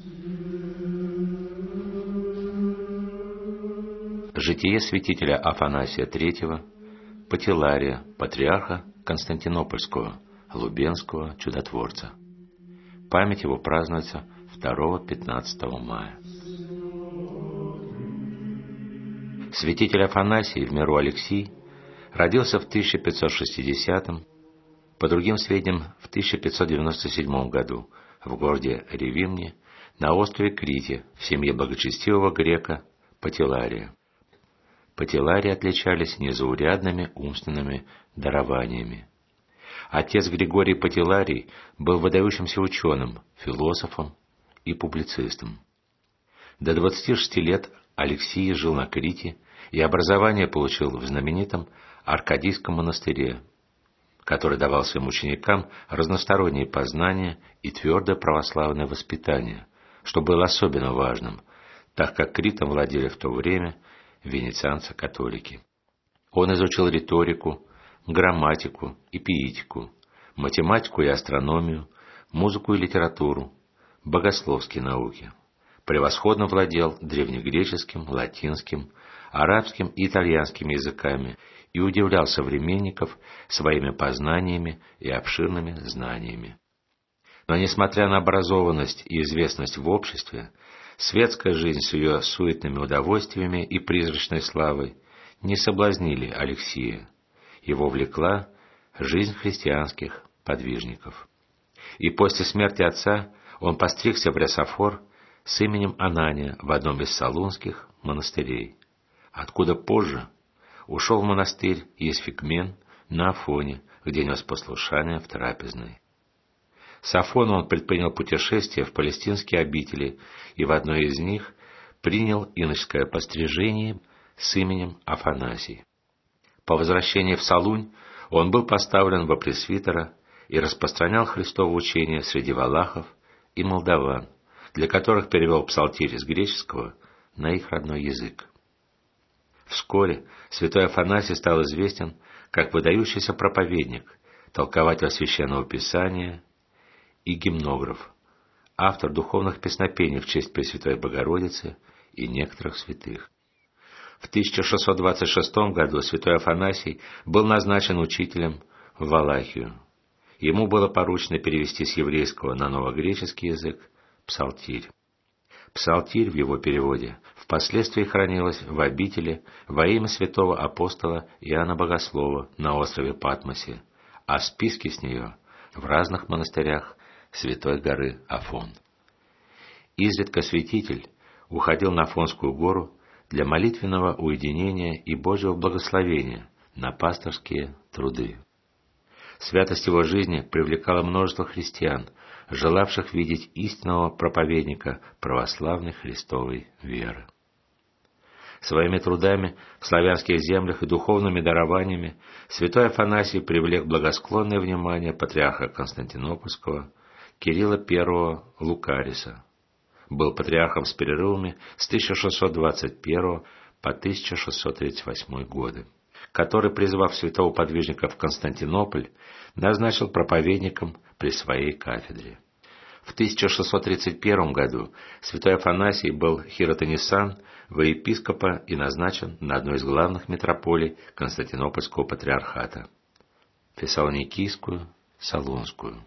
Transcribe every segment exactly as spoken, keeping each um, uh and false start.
Житие святителя Афанасия третьего, Патилария, патриарха Константинопольского, Лубенского чудотворца. Память его празднуется второго-пятнадцатого мая. Святитель Афанасий в миру Алексий родился в тысяча пятьсот шестидесятом, по другим сведениям в тысяча пятьсот девяносто седьмом году в городе Ревимне на острове Крите в семье благочестивого грека Патилария. Патиларии отличались незаурядными умственными дарованиями. Отец Григорий Патиларий был выдающимся ученым, философом и публицистом. До двадцати шести лет Алексий жил на Крите и образование получил в знаменитом Аркадийском монастыре, который давал своим ученикам разносторонние познания и твердое православное воспитание, что было особенно важным, так как Критом владели в то время венецианцы-католики. Он изучил риторику, грамматику и пиитику, математику и астрономию, музыку и литературу, богословские науки. Превосходно владел древнегреческим, латинским, арабским и итальянским языками и удивлял современников своими познаниями и обширными знаниями. Но, несмотря на образованность и известность в обществе, светская жизнь с ее суетными удовольствиями и призрачной славой не соблазнили Алексия. Его влекла жизнь христианских подвижников. И после смерти отца он постригся в рясофор с именем Анания в одном из салунских монастырей, откуда позже ушел в монастырь Есфигмен на Афоне, где нес послушание в трапезной. С Афона он предпринял путешествие в палестинские обители и в одной из них принял иноческое пострижение с именем Афанасий. По возвращении в Салунь он был поставлен во пресвитера и распространял Христово учение среди валахов и молдаван, для которых перевел псалтирь с греческого на их родной язык. Вскоре святой Афанасий стал известен как выдающийся проповедник, толкователь священного писания и гимнограф, автор духовных песнопений в честь Пресвятой Богородицы и некоторых святых. В тысяча шестьсот двадцать шестом году святой Афанасий был назначен учителем в Валахию. Ему было поручено перевести с еврейского на новогреческий язык псалтирь. Псалтирь в его переводе впоследствии хранилась в обители во имя святого апостола Иоанна Богослова на острове Патмосе, а списки с нее в разных монастырях Святой горы Афон. Изредка святитель уходил на Афонскую гору для молитвенного уединения и Божьего благословения на пасторские труды. Святость его жизни привлекала множество христиан, желавших видеть истинного проповедника православной Христовой веры. Своими трудами в славянских землях и духовными дарованиями святой Афанасий привлек благосклонное внимание патриарха Константинопольского Кирилла Первого Лукариса. Был патриархом с перерывами с тысяча шестьсот двадцать первого по тысяча шестьсот тридцать восьмой годы, который, призвав святого подвижника в Константинополь, назначил проповедником при своей кафедре. В тысяча шестьсот тридцать первом году святой Афанасий был хиротонисан во епископа и назначен на одну из главных митрополий Константинопольского патриархата – Фессалоникийскую, Салунскую.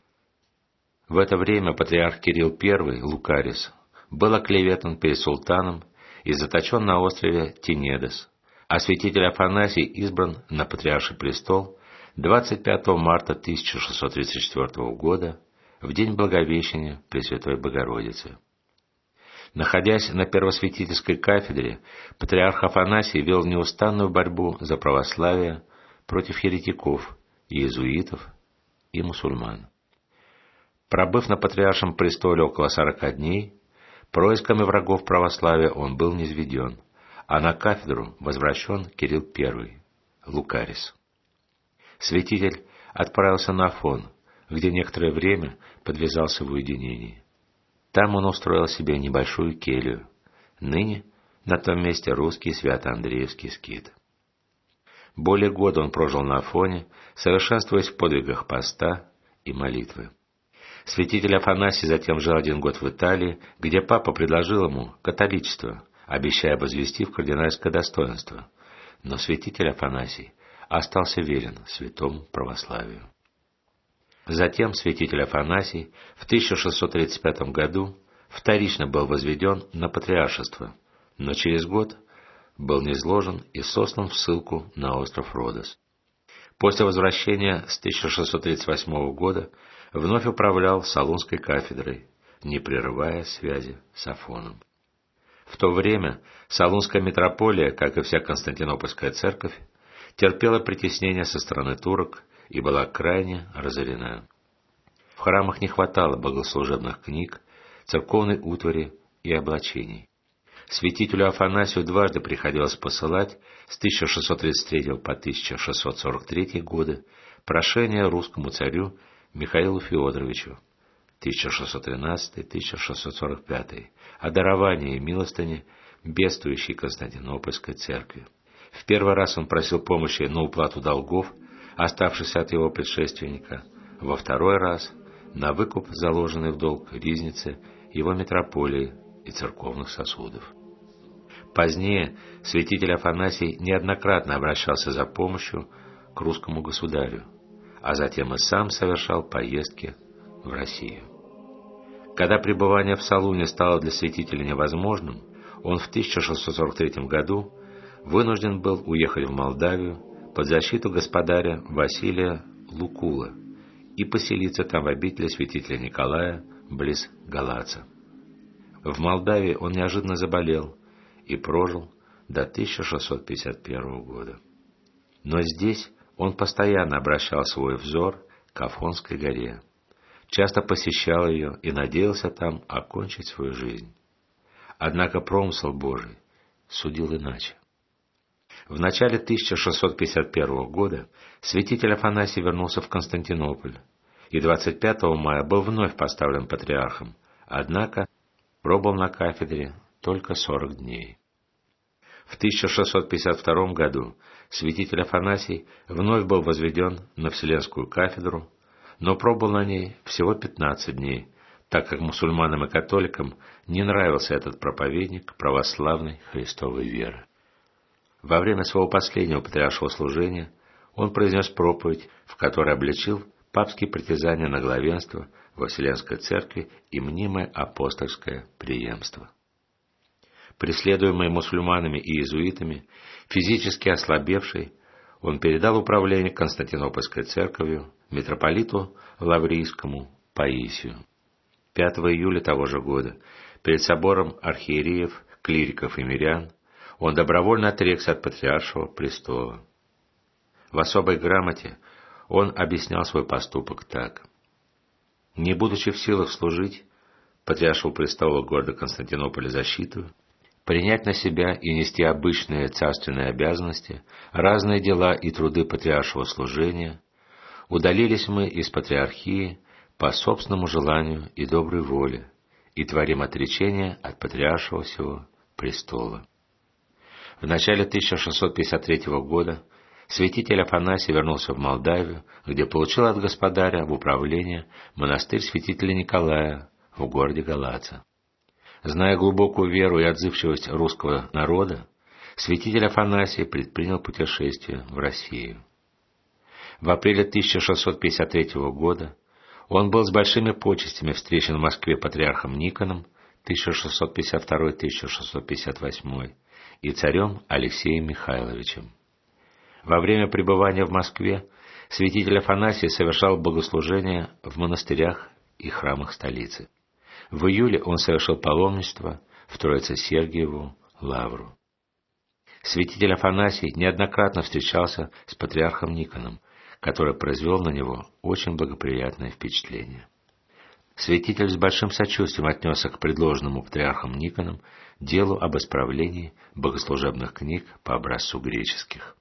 В это время патриарх Кирилл Первый Лукарис был оклеветан перед султаном и заточен на острове Тенедос, а святитель Афанасий избран на патриарший престол двадцать пятого марта тысяча шестьсот тридцать четвёртого года в день Благовещения Пресвятой Богородицы. Находясь на первосвятительской кафедре, патриарх Афанасий вел неустанную борьбу за православие против еретиков, иезуитов и мусульман. Пробыв на патриаршем престоле около сорока дней, происками врагов православия он был низведен, а на кафедру возвращен Кирилл Первый, Лукарис. Святитель отправился на Афон, где некоторое время подвязался в уединении. Там он устроил себе небольшую келью, ныне на том месте русский Свято-Андреевский скит. Более года он прожил на Афоне, совершенствуясь в подвигах поста и молитвы. Святитель Афанасий затем жил один год в Италии, где папа предложил ему католичество, обещая возвести в кардинальское достоинство. Но святитель Афанасий остался верен святому православию. Затем святитель Афанасий в тысяча шестьсот тридцать пятом году вторично был возведен на патриаршество, но через год был низвержен и сослан в ссылку на остров Родос. После возвращения с тысяча шестьсот тридцать восьмого года вновь управлял Солунской кафедрой, не прерывая связи с Афоном. В то время Солунская митрополия, как и вся Константинопольская церковь, терпела притеснение со стороны турок и была крайне разорена. В храмах не хватало богослужебных книг, церковной утвари и облачений. Святителю Афанасию дважды приходилось посылать с тысяча шестьсот тридцать третьего по тысяча шестьсот сорок третий годы прошение русскому царю Михаилу Феодоровичу тысяча шестьсот тринадцатый — тысяча шестьсот сорок пятый о даровании милостыни бедствующей Константинопольской церкви. В первый раз он просил помощи на уплату долгов, оставшихся от его предшественника, во второй раз на выкуп заложенной в долг ризницы его митрополии и церковных сосудов. Позднее святитель Афанасий неоднократно обращался за помощью к русскому государю, а затем и сам совершал поездки в Россию. Когда пребывание в Солуне стало для святителя невозможным, он в тысяча шестьсот сорок третьем году вынужден был уехать в Молдавию под защиту господаря Василия Лукула и поселиться там в обители святителя Николая близ Галаца. В Молдавии он неожиданно заболел и прожил до тысяча шестьсот пятьдесят первого года. Но здесь он постоянно обращал свой взор к Афонской горе, часто посещал ее и надеялся там окончить свою жизнь. Однако промысел Божий судил иначе. В начале тысяча шестьсот пятьдесят первого года святитель Афанасий вернулся в Константинополь и двадцать пятого мая был вновь поставлен патриархом, однако пробыл на кафедре только сорок дней. В тысяча шестьсот пятьдесят втором году святитель Афанасий вновь был возведен на Вселенскую кафедру, но пробыл на ней всего пятнадцать дней, так как мусульманам и католикам не нравился этот проповедник православной Христовой веры. Во время своего последнего патриаршего служения он произнес проповедь, в которой обличил папские притязания на главенство во Вселенской Церкви и мнимое апостольское преемство. Преследуемый мусульманами и иезуитами, физически ослабевший, он передал управление Константинопольской церковью митрополиту Лаврийскому Паисию. пятого июля того же года перед собором архиереев, клириков и мирян он добровольно отрекся от патриаршего престола. В особой грамоте он объяснял свой поступок так: «Не будучи в силах служить патриаршему престолу города Константинополя защиту, принять на себя и нести обычные царственные обязанности, разные дела и труды патриаршего служения, удалились мы из патриархии по собственному желанию и доброй воле и творим отречение от патриаршего сего престола». В начале тысяча шестьсот пятьдесят третьего года святитель Афанасий вернулся в Молдавию, где получил от господаря в управление монастырь святителя Николая в городе Галаца. Зная глубокую веру и отзывчивость русского народа, святитель Афанасий предпринял путешествие в Россию. В апреле тысяча шестьсот пятьдесят третьего года он был с большими почестями встречен в Москве патриархом Никоном тысяча шестьсот пятьдесят второй — тысяча шестьсот пятьдесят восьмой и царем Алексеем Михайловичем. Во время пребывания в Москве святитель Афанасий совершал богослужения в монастырях и храмах столицы. В июле он совершил паломничество в Троице-Сергиеву лавру. Святитель Афанасий неоднократно встречался с патриархом Никоном, который произвел на него очень благоприятное впечатление. Святитель с большим сочувствием отнесся к предложенному патриархом Никоном делу об исправлении богослужебных книг по образцу греческих.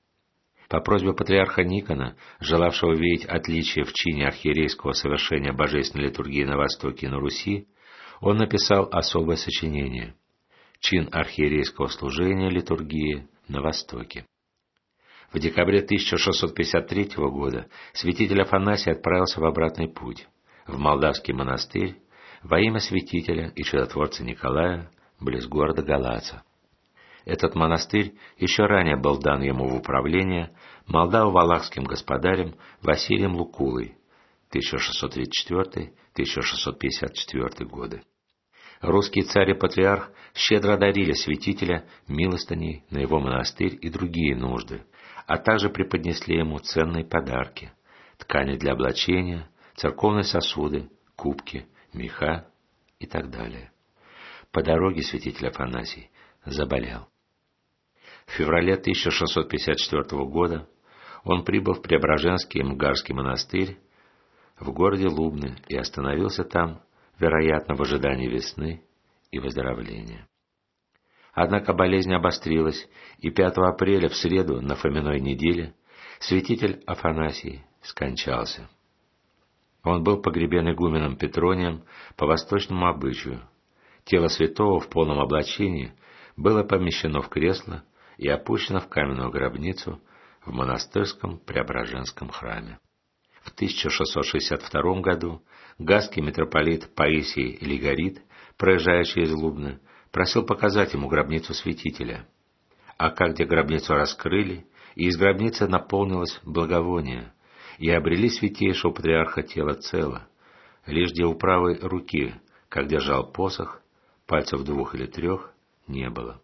По просьбе патриарха Никона, желавшего видеть отличие в чине архиерейского совершения божественной литургии на Востоке и на Руси, он написал особое сочинение «Чин архиерейского служения литургии на Востоке». В декабре тысяча шестьсот пятьдесят третьего года святитель Афанасий отправился в обратный путь. в Молдавский монастырь во имя святителя и чудотворца Николая близ города Галаца. Этот монастырь еще ранее был дан ему в управление молдаво-валахским господарем Василием Лукулой тысяча шестьсот тридцать четвёртый — тысяча шестьсот пятьдесят четвёртый годы. Русский царь и патриарх щедро одарили святителя милостыней на его монастырь и другие нужды, а также преподнесли ему ценные подарки: ткани для облачения, церковные сосуды, кубки, меха и так далее. По дороге святитель Афанасий заболел. В феврале тысяча шестьсот пятьдесят четвёртого года он прибыл в Преображенский Мгарский монастырь в городе Лубны и остановился там, вероятно, в ожидании весны и выздоровления. Однако болезнь обострилась, и пятого апреля, в среду, на Фоминой неделе, святитель Афанасий скончался. Он был погребен игуменом Петронием по восточному обычаю. Тело святого в полном облачении было помещено в кресло и опущено в каменную гробницу в монастырском Преображенском храме. В тысяча шестьсот шестьдесят втором году гасский митрополит Паисий Лигорит, проезжая через Лубны, просил показать ему гробницу святителя. А как где гробницу раскрыли, и из гробницы наполнилось благовоние, и обрели святейшего патриарха тело цело, лишь где у правой руки, как держал посох, пальцев двух или трех не было.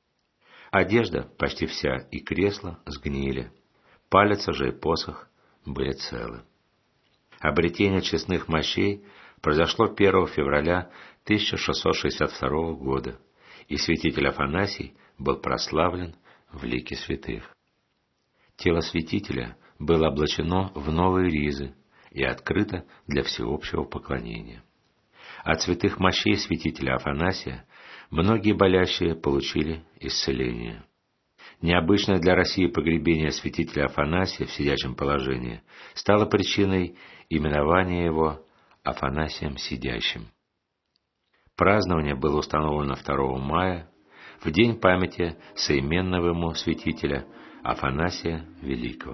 Одежда почти вся и кресло сгнили, палец же и посох были целы. Обретение честных мощей произошло первого февраля тысяча шестьсот шестьдесят второго года, и святитель Афанасий был прославлен в лике святых. Тело святителя было облачено в новые ризы и открыто для всеобщего поклонения. От святых мощей святителя Афанасия многие болящие получили исцеление. Необычное для России погребение святителя Афанасия в сидячем положении стало причиной именования его Афанасием Сидящим. Празднование было установлено второго мая, в день памяти соименного ему святителя Афанасия Великого.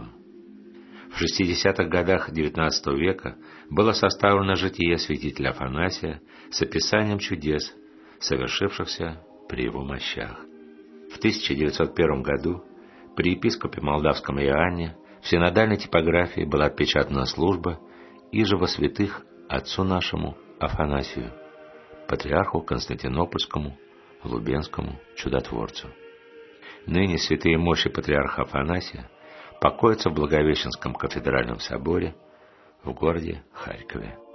В шестидесятых годах девятнадцатого века было составлено житие святителя Афанасия с описанием чудес, совершившихся при его мощах. В тысяча девятьсот первом году при епископе Молдавском Иоанне в синодальной типографии была отпечатана служба «Иже во святых отцу нашему Афанасию, патриарху Константинопольскому, Лубенскому чудотворцу». Ныне святые мощи патриарха Афанасия покоятся в Благовещенском кафедральном соборе в городе Харькове.